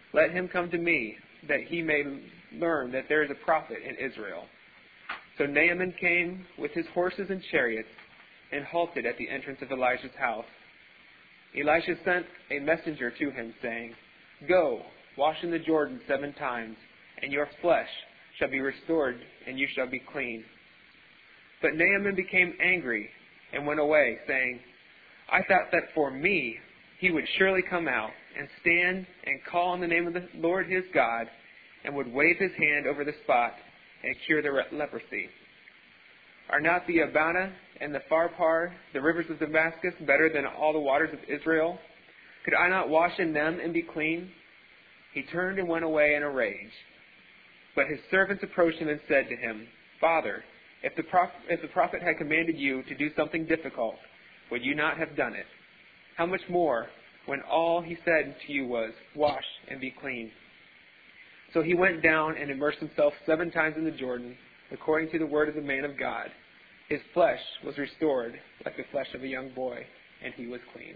Let him come to me, that he may learn that there is a prophet in Israel. So Naaman came with his horses and chariots and halted at the entrance of Elijah's house. Elisha sent a messenger to him, saying, Go, wash in the Jordan 7 times, and your flesh shall be restored, and you shall be clean. But Naaman became angry and went away, saying, I thought that for me he would surely come out and stand and call on the name of the Lord his God, and would wave his hand over the spot and cure the leprosy. Are not the Abana and the Pharpar, the rivers of Damascus, better than all the waters of Israel? Could I not wash in them and be clean? He turned and went away in a rage. But his servants approached him and said to him, Father, if the prophet had commanded you to do something difficult, would you not have done it? How much more when all he said to you was, Wash and be clean? So he went down and immersed himself 7 times in the Jordan, according to the word of the man of God. His flesh was restored like the flesh of a young boy, and he was clean.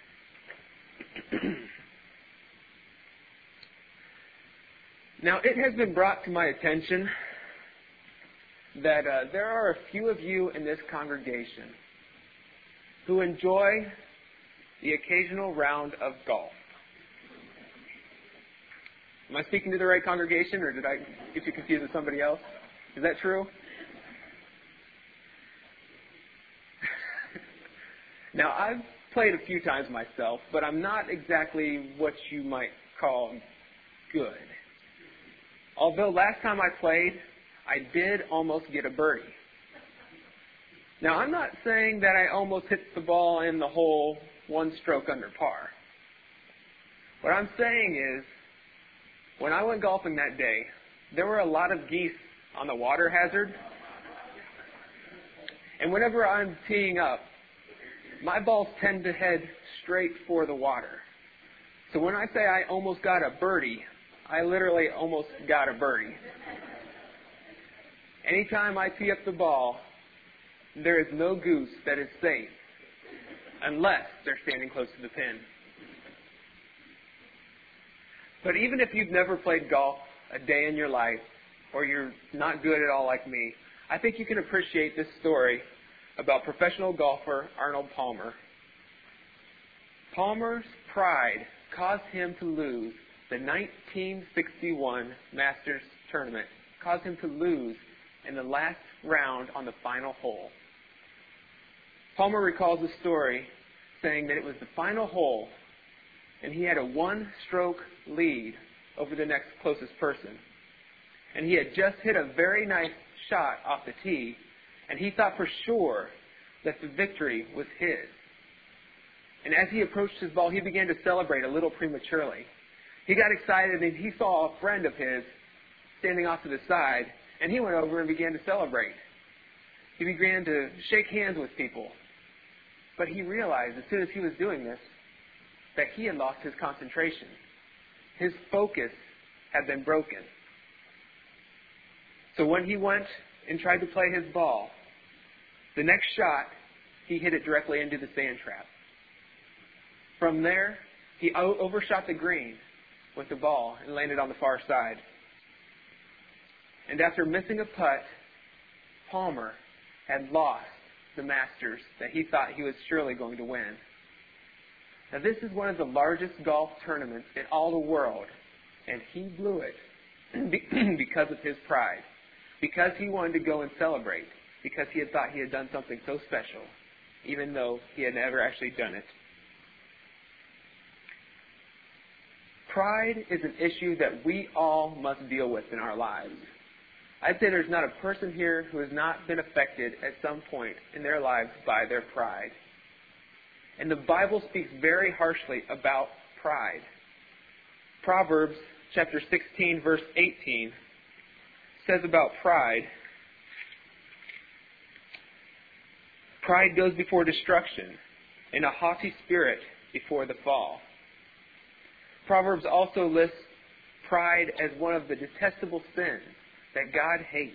Now, it has been brought to my attention that there are a few of you in this congregation who enjoy the occasional round of golf. Am I speaking to the right congregation, or did I get you confused with somebody else? Is that true? Now, I've played a few times myself, but I'm not exactly what you might call good. Although last time I played, I did almost get a birdie. Now, I'm not saying that I almost hit the ball in the hole 1 stroke under par. What I'm saying is, when I went golfing that day, there were a lot of geese on the water hazard. And whenever I'm teeing up, my balls tend to head straight for the water. So when I say I almost got a birdie, I literally almost got a birdie. Anytime I tee up the ball, there is no goose that is safe unless they're standing close to the pin. But even if you've never played golf a day in your life, or you're not good at all like me, I think you can appreciate this story about professional golfer Arnold Palmer. Palmer's pride caused him to lose the 1961 Masters tournament, caused him to lose in the last round on the final hole. Palmer recalls the story saying that it was the final hole and he had a 1-stroke lead over the next closest person. And he had just hit a very nice shot off the tee, and he thought for sure that the victory was his. And as he approached his ball, he began to celebrate a little prematurely. He got excited and he saw a friend of his standing off to the side, and he went over and began to celebrate. He began to shake hands with people. But he realized as soon as he was doing this that he had lost his concentration. His focus had been broken. So when he went and tried to play his ball, the next shot, he hit it directly into the sand trap. From there, he overshot the green with the ball and landed on the far side. And after missing a putt, Palmer had lost the Masters that he thought he was surely going to win. Now, this is one of the largest golf tournaments in all the world, and he blew it because of his pride, because he wanted to go and celebrate, because he had thought he had done something so special, even though he had never actually done it. Pride is an issue that we all must deal with in our lives. I'd say there's not a person here who has not been affected at some point in their lives by their pride. And the Bible speaks very harshly about pride. Proverbs chapter 16, verse 18 says about pride, pride goes before destruction, and a haughty spirit before the fall. Proverbs also lists pride as one of the detestable sins that God hates.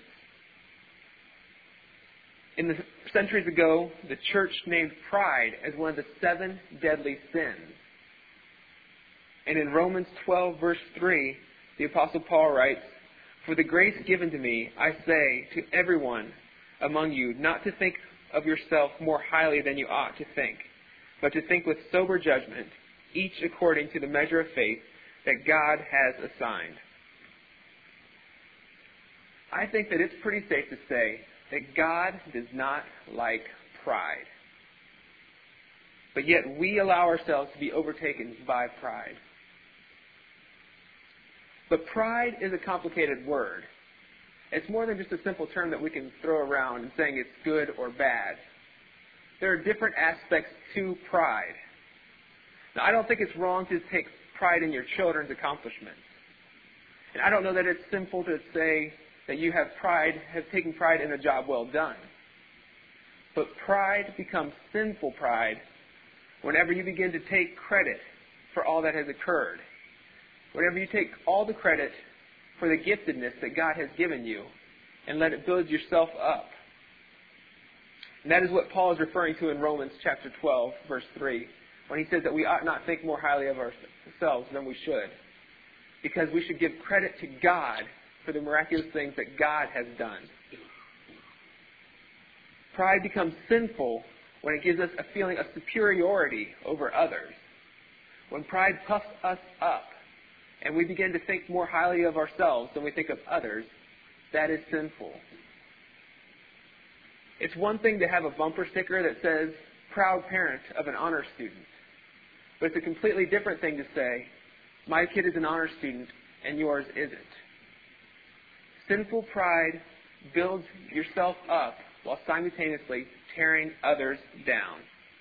In the centuries ago, the church named pride as one of the 7 deadly sins. And in Romans 12, verse 3, the Apostle Paul writes, "For the grace given to me, I say to everyone among you, not to think of yourself more highly than you ought to think, but to think with sober judgment, each according to the measure of faith that God has assigned." I think that it's pretty safe to say that God does not like pride. But yet we allow ourselves to be overtaken by pride. But pride is a complicated word. It's more than just a simple term that we can throw around and saying it's good or bad. There are different aspects to pride. Now, I don't think it's wrong to take pride in your children's accomplishments. And I don't know that it's sinful to say that you have taken pride in a job well done. But pride becomes sinful pride whenever you begin to take credit for all that has occurred. Whenever you take all the credit for the giftedness that God has given you and let it build yourself up. And that is what Paul is referring to in Romans chapter 12, verse 3, when he says that we ought not think more highly of ourselves than we should, because we should give credit to God for the miraculous things that God has done. Pride becomes sinful when it gives us a feeling of superiority over others. When pride puffs us up and we begin to think more highly of ourselves than we think of others, that is sinful. It's one thing to have a bumper sticker that says, "Proud parent of an honor student." But it's a completely different thing to say, "My kid is an honor student and yours isn't." Sinful pride builds yourself up while simultaneously tearing others down.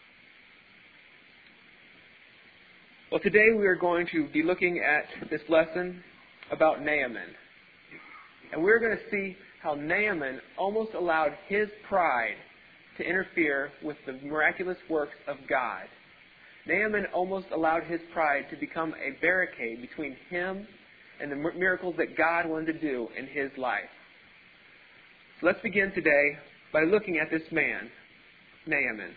Well, today we are going to be looking at this lesson about Naaman. And we're going to see how Naaman almost allowed his pride to interfere with the miraculous works of God. Naaman almost allowed his pride to become a barricade between him and the miracles that God wanted to do in his life. So let's begin today by looking at this man, Naaman.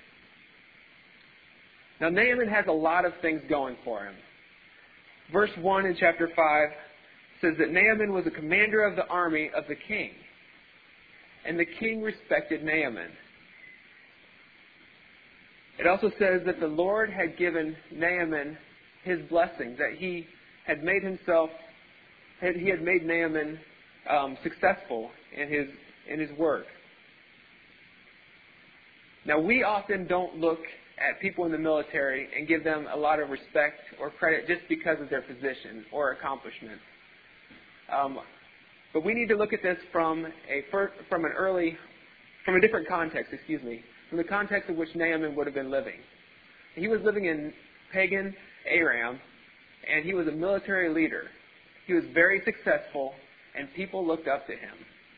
Now, Naaman has a lot of things going for him. Verse 1 in chapter 5 says that Naaman was a commander of the army of the king. And the king respected Naaman. It also says that the Lord had given Naaman his blessings, that he had made Naaman successful in his work. Now, we often don't look at people in the military and give them a lot of respect or credit just because of their position or accomplishments. But we need to look at this from a different context, from the context of which Naaman would have been living. He was living in pagan Aram, and he was a military leader. He was very successful, and people looked up to him.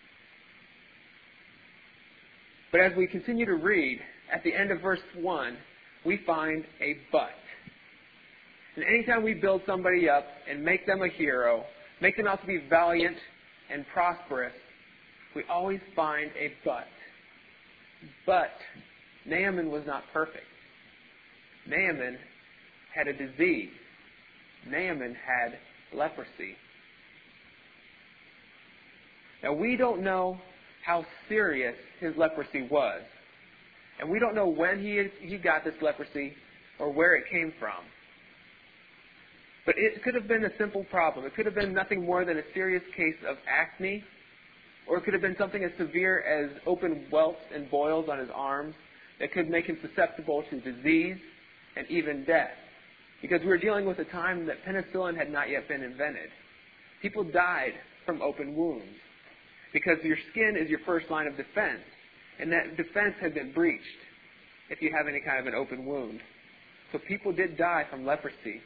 But as we continue to read, at the end of verse 1, we find a but. And anytime we build somebody up and make them a hero, make them out to be valiant and prosperous, we always find a but. But Naaman was not perfect. Naaman had a disease. Naaman had leprosy. Now, we don't know how serious his leprosy was. And we don't know when he got this leprosy or where it came from. But it could have been a simple problem. It could have been nothing more than a serious case of acne, or it could have been something as severe as open welts and boils on his arms that could make him susceptible to disease and even death. Because we were dealing with a time that penicillin had not yet been invented. People died from open wounds because your skin is your first line of defense. And that defense had been breached if you have any kind of an open wound. So people did die from leprosy.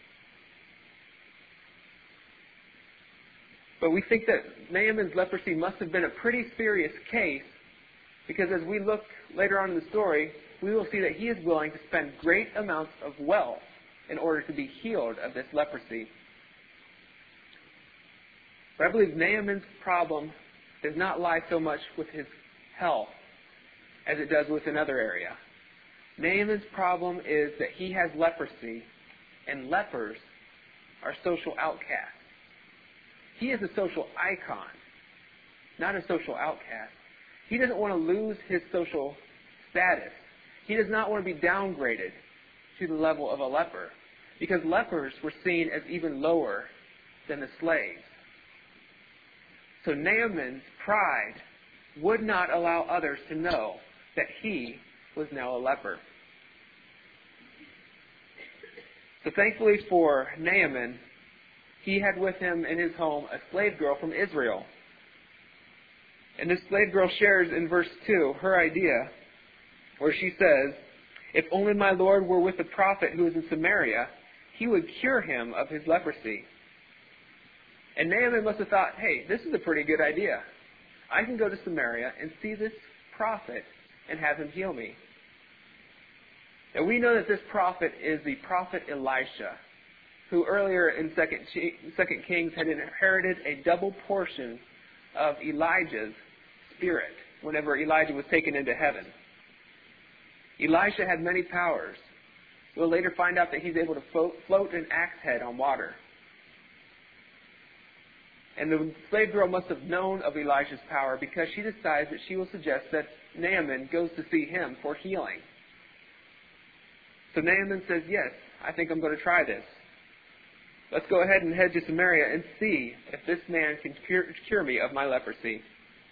But we think that Naaman's leprosy must have been a pretty serious case, because as we look later on in the story, we will see that he is willing to spend great amounts of wealth in order to be healed of this leprosy. But I believe Naaman's problem does not lie so much with his health as it does with another area. Naaman's problem is that he has leprosy, and lepers are social outcasts. He is a social icon, not a social outcast. He doesn't want to lose his social status. He does not want to be downgraded to the level of a leper, because lepers were seen as even lower than the slaves. So Naaman's pride would not allow others to know that he was now a leper. So thankfully for Naaman, he had with him in his home a slave girl from Israel. And this slave girl shares in verse 2 her idea, where she says, "If only my Lord were with the prophet who is in Samaria, he would cure him of his leprosy." And Naaman must have thought, hey, this is a pretty good idea. I can go to Samaria and see this prophet and have him heal me. Now we know that this prophet is the prophet Elisha, who earlier in 2 Kings had inherited a double portion of Elijah's spirit whenever Elijah was taken into heaven. Elisha had many powers. We'll later find out that he's able to float an axe head on water. And the slave girl must have known of Elisha's power, because she decides that she will suggest that Naaman goes to see him for healing. So Naaman says, yes, I think I'm going to try this. Let's go ahead and head to Samaria and see if this man can cure me of my leprosy.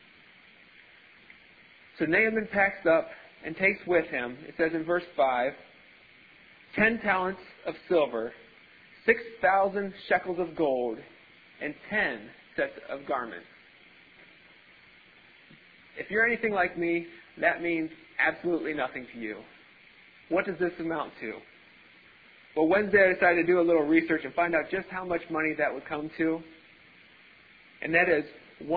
So Naaman packs up and takes with him, it says in verse 5, 10 talents of silver, 6,000 shekels of gold, and 10 sets of garments. If you're anything like me, that means absolutely nothing to you. What does this amount to? Well, Wednesday I decided to do a little research and find out just how much money that would come to. And that is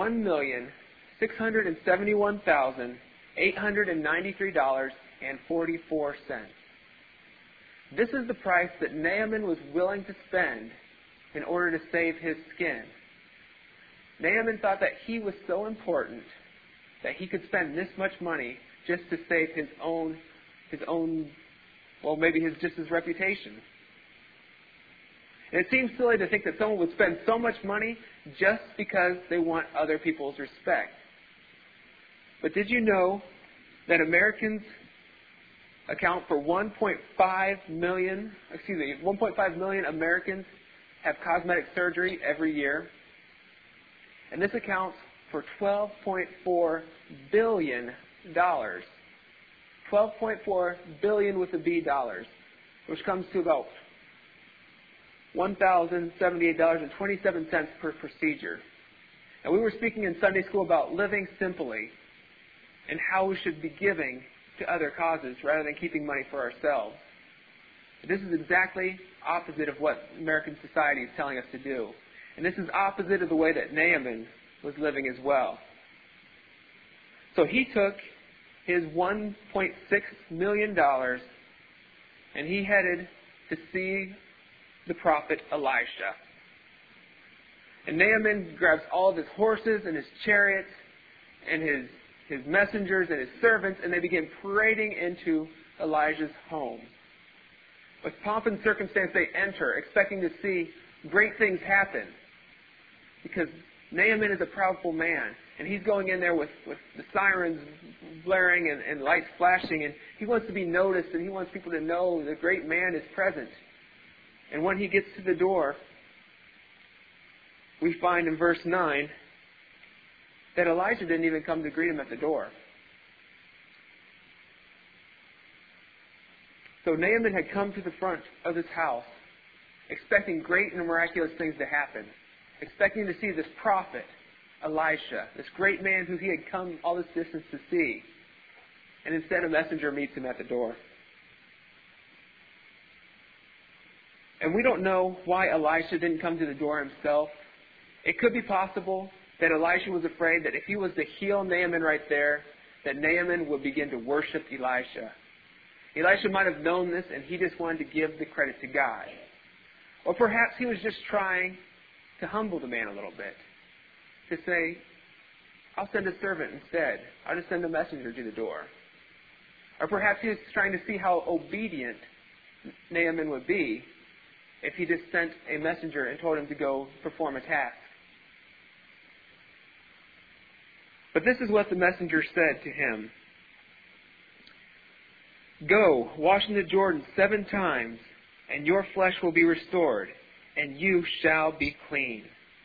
$1,671,893.44. This is the price that Naaman was willing to spend in order to save his skin. Naaman thought that he was so important that he could spend this much money just to save his own, well, maybe just his reputation. And it seems silly to think that someone would spend so much money just because they want other people's respect. But did you know that Americans account for 1.5 million Americans have cosmetic surgery every year? And this accounts for $12.4 billion. $12.4 billion with a B dollars, which comes to about $1,078.27 per procedure. And we were speaking in Sunday school about living simply and how we should be giving to other causes rather than keeping money for ourselves. This is exactly opposite of what American society is telling us to do. And this is opposite of the way that Naaman was living as well. So he took his $1.6 million and he headed to see the prophet Elisha. And Naaman grabs all of his horses and his chariots and his messengers and his servants, and they begin parading into Elijah's home. With pomp and circumstance they enter, expecting to see great things happen. Because Naaman is a proudful man, and he's going in there with the sirens blaring and lights flashing, and he wants to be noticed, and he wants people to know the great man is present. And when he gets to the door, we find in verse 9 that Elijah didn't even come to greet him at the door. So Naaman had come to the front of his house, expecting great and miraculous things to happen, expecting to see this prophet, Elisha, this great man who he had come all this distance to see. And instead a messenger meets him at the door. And we don't know why Elisha didn't come to the door himself. It could be possible that Elisha was afraid that if he was to heal Naaman right there, that Naaman would begin to worship Elisha. Elisha might have known this, and he just wanted to give the credit to God. Or perhaps he was just trying to humble the man a little bit. To say, I'll send a servant instead. I'll just send a messenger to the door. Or perhaps he was trying to see how obedient Naaman would be if he just sent a messenger and told him to go perform a task. But this is what the messenger said to him. Go, wash in the Jordan 7 times, and your flesh will be restored, and you shall be clean.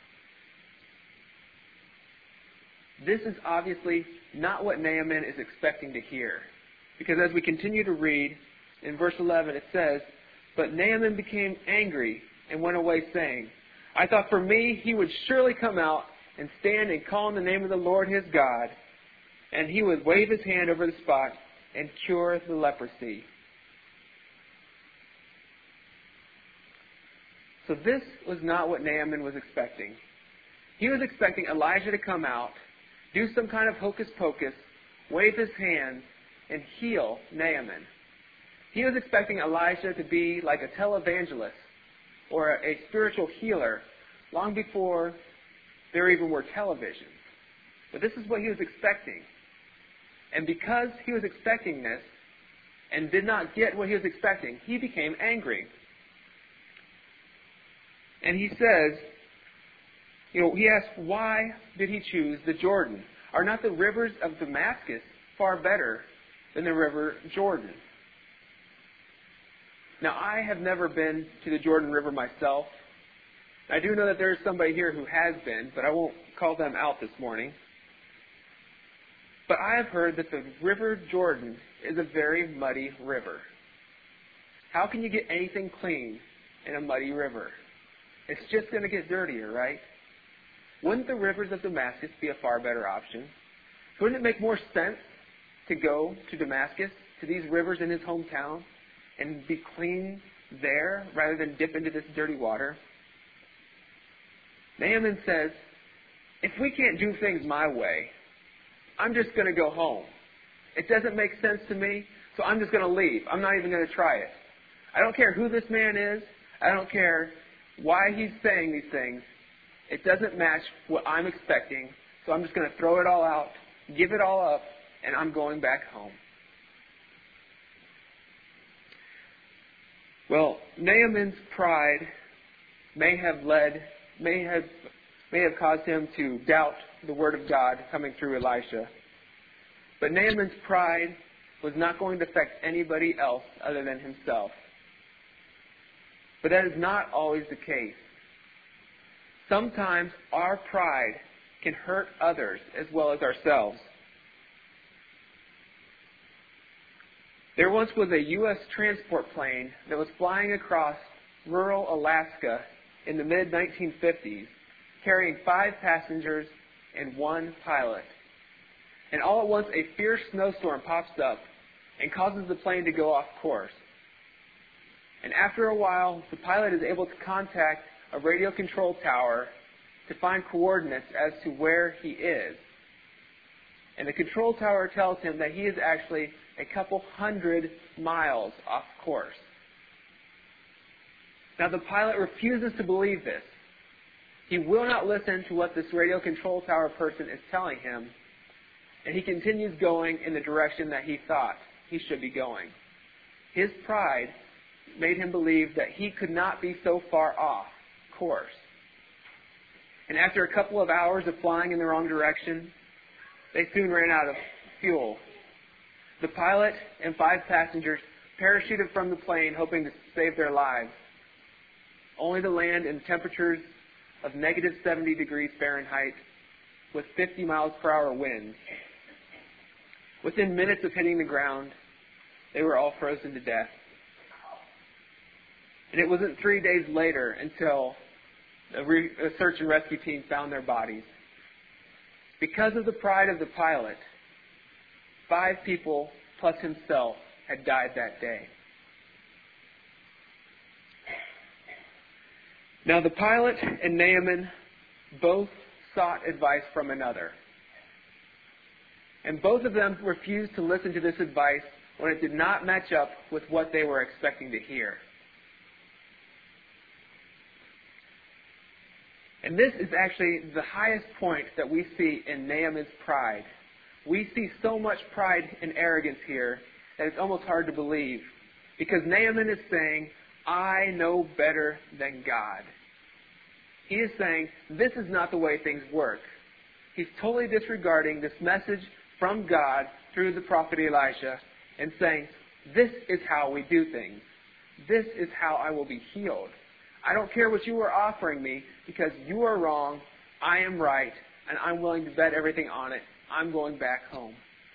This is obviously not what Naaman is expecting to hear. Because as we continue to read, in verse 11 it says, But Naaman became angry and went away saying, I thought for me he would surely come out and stand and call on the name of the Lord his God, and he would wave his hand over the spot and cure the leprosy. So this was not what Naaman was expecting. He was expecting Elijah to come out, do some kind of hocus pocus, wave his hand, and heal Naaman. He was expecting Elijah to be like a televangelist or a spiritual healer long before there even were televisions. But this is what he was expecting. And because he was expecting this and did not get what he was expecting, he became angry. And he says, he asked, why did he choose the Jordan? Are not the rivers of Damascus far better than the river Jordan? Now, I have never been to the Jordan River myself. I do know that there is somebody here who has been, but I won't call them out this morning. But I have heard that the River Jordan is a very muddy river. How can you get anything clean in a muddy river? It's just going to get dirtier, right? Wouldn't the rivers of Damascus be a far better option? Wouldn't it make more sense to go to Damascus, to these rivers in his hometown, and be clean there rather than dip into this dirty water? Naaman says, if we can't do things my way, I'm just going to go home. It doesn't make sense to me, so I'm just going to leave. I'm not even going to try it. I don't care who this man is. I don't care why he's saying these things. It doesn't match what I'm expecting, so I'm just going to throw it all out, give it all up, and I'm going back home. Well, Naaman's pride may have caused him to doubt the word of God coming through Elisha. But Naaman's pride was not going to affect anybody else other than himself. But that is not always the case. Sometimes our pride can hurt others as well as ourselves. There once was a U.S. transport plane that was flying across rural Alaska in the mid-1950s, carrying 5 passengers and 1 pilot. And all at once a fierce snowstorm pops up and causes the plane to go off course. And after a while, the pilot is able to contact a radio control tower to find coordinates as to where he is. And the control tower tells him that he is actually a couple hundred miles off course. Now the pilot refuses to believe this. He will not listen to what this radio control tower person is telling him, and he continues going in the direction that he thought he should be going. His pride made him believe that he could not be so far off course. And after a couple of hours of flying in the wrong direction, they soon ran out of fuel. The pilot and 5 passengers parachuted from the plane hoping to save their lives, only to land in temperatures of negative 70 degrees Fahrenheit with 50 miles per hour winds. Within minutes of hitting the ground, they were all frozen to death. And it wasn't 3 days later until a search and rescue team found their bodies. Because of the pride of the pilot, 5 people plus himself had died that day. Now the pilot and Naaman both sought advice from another. And both of them refused to listen to this advice when it did not match up with what they were expecting to hear. And this is actually the highest point that we see in Naaman's pride. We see so much pride and arrogance here that it's almost hard to believe. Because Naaman is saying, I know better than God. He is saying, this is not the way things work. He's totally disregarding this message from God through the prophet Elisha and saying, this is how we do things. This is how I will be healed. I don't care what you are offering me because you are wrong, I am right, and I'm willing to bet everything on it. I'm going back home.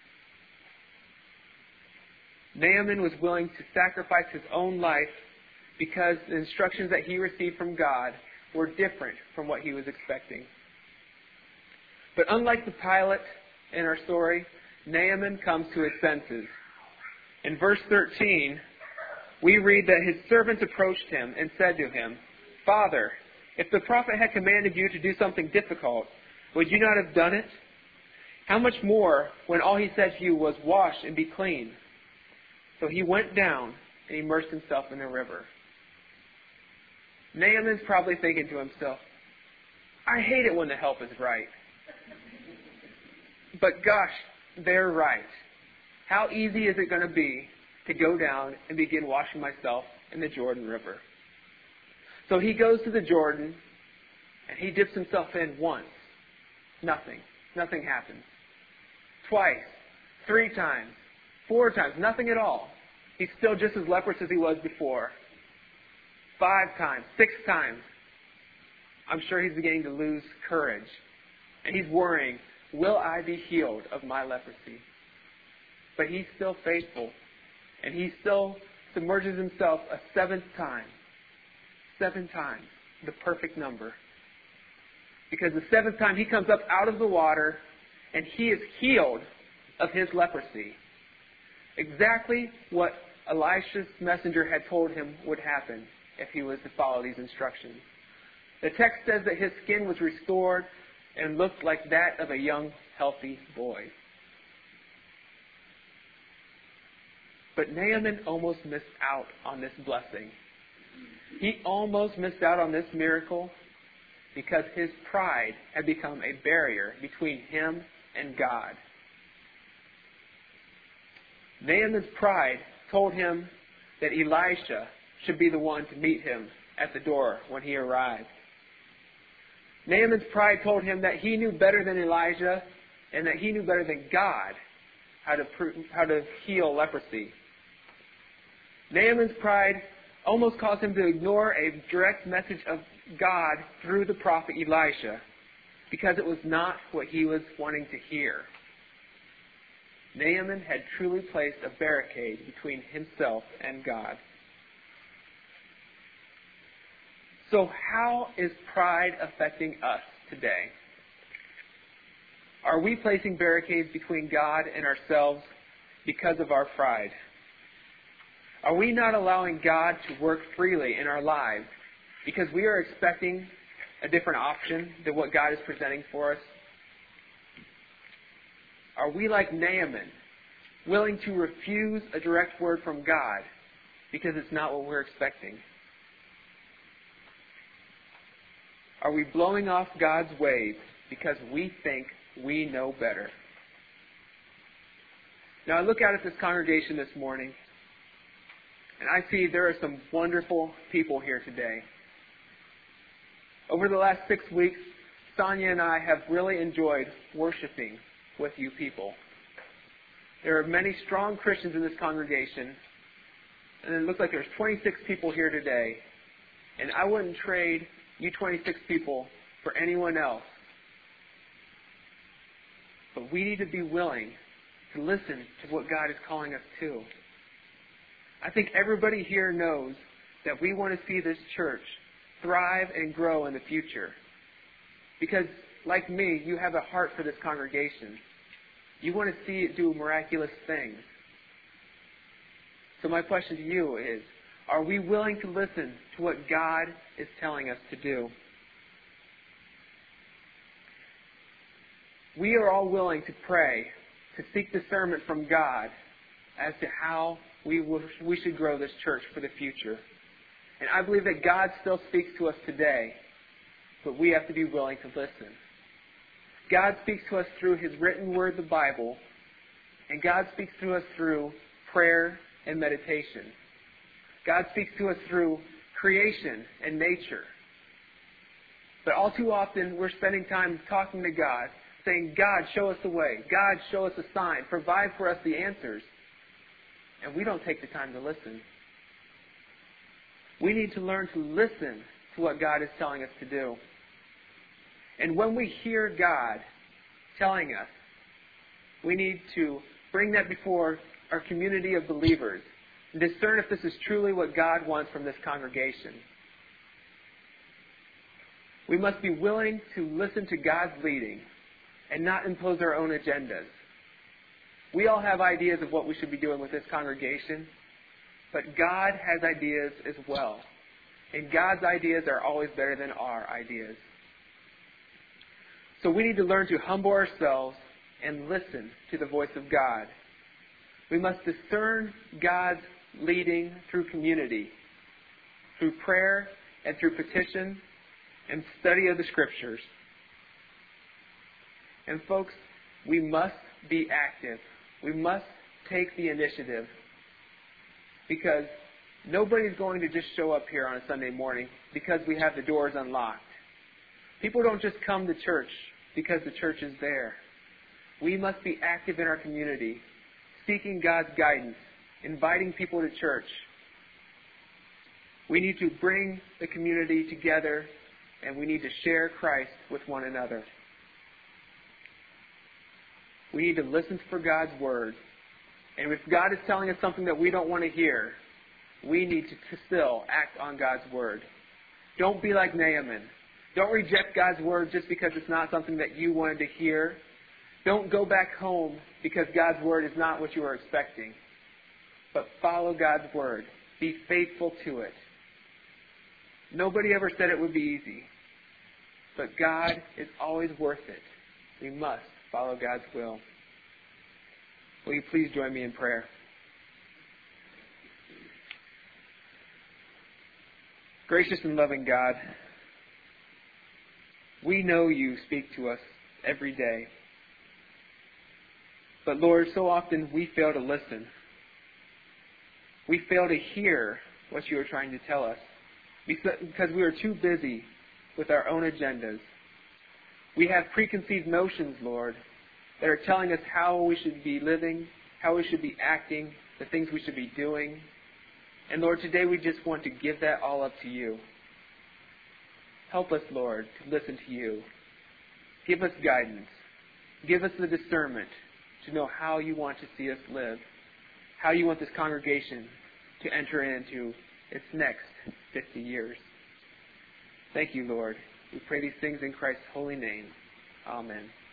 Naaman was willing to sacrifice his own life because the instructions that he received from God were different from what he was expecting. But unlike the pilot in our story, Naaman comes to his senses. In verse 13, we read that his servants approached him and said to him, Father, if the prophet had commanded you to do something difficult, would you not have done it? How much more when all he said to you was, wash and be clean? So he went down and immersed himself in the river. Naaman's probably thinking to himself, I hate it when the help is right. But gosh, they're right. How easy is it going to be to go down and begin washing myself in the Jordan River? So he goes to the Jordan and he dips himself in once. Nothing. Nothing happens. Twice. 3 times. 4 times. Nothing at all. He's still just as leprous as he was before. 5 times. 6 times. I'm sure he's beginning to lose courage. And he's worrying, will I be healed of my leprosy? But he's still faithful. And he still submerges himself a 7th time. 7 times. The perfect number. Because the 7th time he comes up out of the water and he is healed of his leprosy. Exactly what Elisha's messenger had told him would happen if he was to follow these instructions. The text says that his skin was restored and looked like that of a young, healthy boy. But Naaman almost missed out on this blessing. He almost missed out on this miracle because his pride had become a barrier between him and God. Naaman's pride told him that Elisha should be the one to meet him at the door when he arrived. Naaman's pride told him that he knew better than Elijah and that he knew better than God how to heal leprosy. Naaman's pride almost caused him to ignore a direct message of God through the prophet Elisha because it was not what he was wanting to hear. Naaman had truly placed a barricade between himself and God. So how is pride affecting us today? Are we placing barricades between God and ourselves because of our pride? Are we not allowing God to work freely in our lives because we are expecting a different option than what God is presenting for us? Are we like Naaman, willing to refuse a direct word from God because it's not what we're expecting? Are we blowing off God's ways because we think we know better? Now I look out at this congregation this morning, and I see there are some wonderful people here today. Over the last 6 weeks, Sonia and I have really enjoyed worshiping with you people. There are many strong Christians in this congregation, and it looks like there's 26 people here today. And I wouldn't trade you 26 people for anyone else. But we need to be willing to listen to what God is calling us to. I think everybody here knows that we want to see this church thrive and grow in the future. Because, like me, you have a heart for this congregation. You want to see it do miraculous things. So my question to you is, are we willing to listen to what God is telling us to do? We are all willing to pray, to seek discernment from God as to how we should grow this church for the future. And I believe that God still speaks to us today, but we have to be willing to listen. God speaks to us through His written word, the Bible, and God speaks to us through prayer and meditation. God speaks to us through creation and nature. But all too often, we're spending time talking to God, saying, God, show us the way. God, show us a sign. Provide for us the answers. And we don't take the time to listen. We need to learn to listen to what God is telling us to do. And when we hear God telling us, we need to bring that before our community of believers and discern if this is truly what God wants from this congregation. We must be willing to listen to God's leading and not impose our own agendas. We all have ideas of what we should be doing with this congregation, but God has ideas as well. And God's ideas are always better than our ideas. So we need to learn to humble ourselves and listen to the voice of God. We must discern God's leading through community, through prayer and through petition and study of the Scriptures. And folks, we must be active. We must take the initiative, because nobody's going to just show up here on a Sunday morning because we have the doors unlocked. People don't just come to church because the church is there. We must be active in our community, seeking God's guidance, inviting people to church. We need to bring the community together, and we need to share Christ with one another. We need to listen for God's word. And if God is telling us something that we don't want to hear, we need to still act on God's word. Don't be like Naaman. Don't reject God's word just because it's not something that you wanted to hear. Don't go back home because God's word is not what you were expecting. But follow God's word. Be faithful to it. Nobody ever said it would be easy. But God is always worth it. We must follow God's will. Will you please join me in prayer? Gracious and loving God, we know you speak to us every day. But Lord, so often we fail to listen. We fail to hear what you are trying to tell us because we are too busy with our own agendas. We have preconceived notions, Lord, that are telling us how we should be living, how we should be acting, the things we should be doing. And Lord, today we just want to give that all up to you. Help us, Lord, to listen to you. Give us guidance. Give us the discernment to know how you want to see us live, how you want this congregation to enter into its next 50 years. Thank you, Lord. We pray these things in Christ's holy name. Amen.